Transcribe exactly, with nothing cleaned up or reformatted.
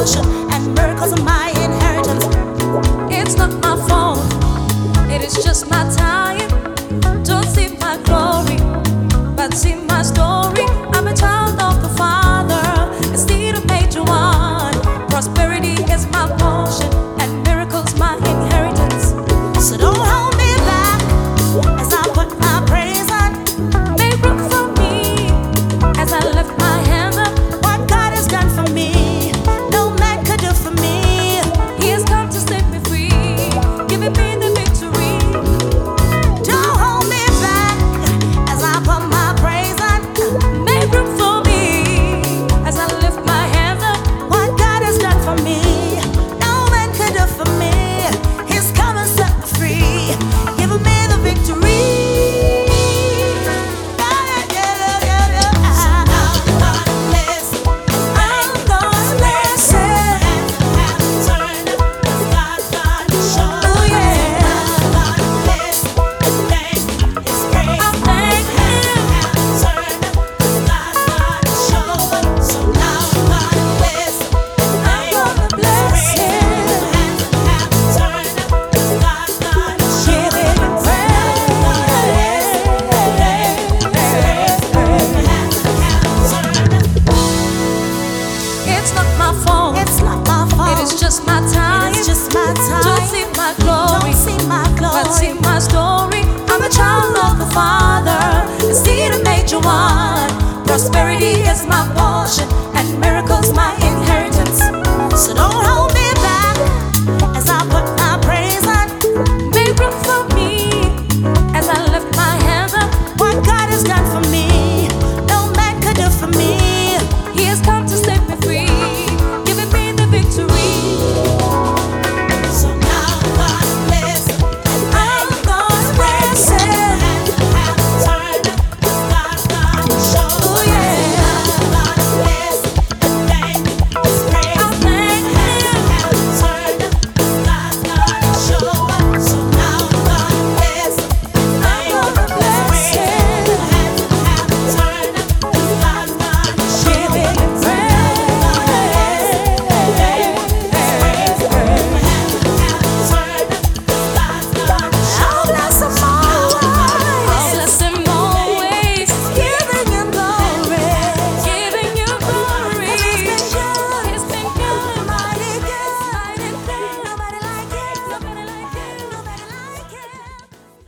portion, and miracles are my inheritance. It's not my fault, it is just my time. Don't see my glory, but see my story. I'm a child of the Father, instead of major one. Prosperity is my portion, and miracles my inheritance. So don't hold me back as I put my praise on. Make room for me as I lift my hands up. What God has done for me, no man could do for me. He has come to set me free, giving me the victory. Don't hold me back as I put my praise on. Make room for me as I lift my hands up. What God has done for me, no man could do for me. He's come and set me free, giving me the victory. Yeah, yeah, yeah, yeah, yeah. So now I'm gonna bless, I'm gonna bless it. Hands have turned, God, God is show. Oh, yeah. I'm gonna bless, thank His praise. I thank Him. Hands have turned, God, God is show. So now I'm gonna bless, I'm gonna bless Him. hands have turned, God, God is show. Give it It's not my fault, It's not my fault. it is just my time. It's just my time. Don't see my glory, Don't see my glory. but see my story. I'm a child of the Father, instead of major one.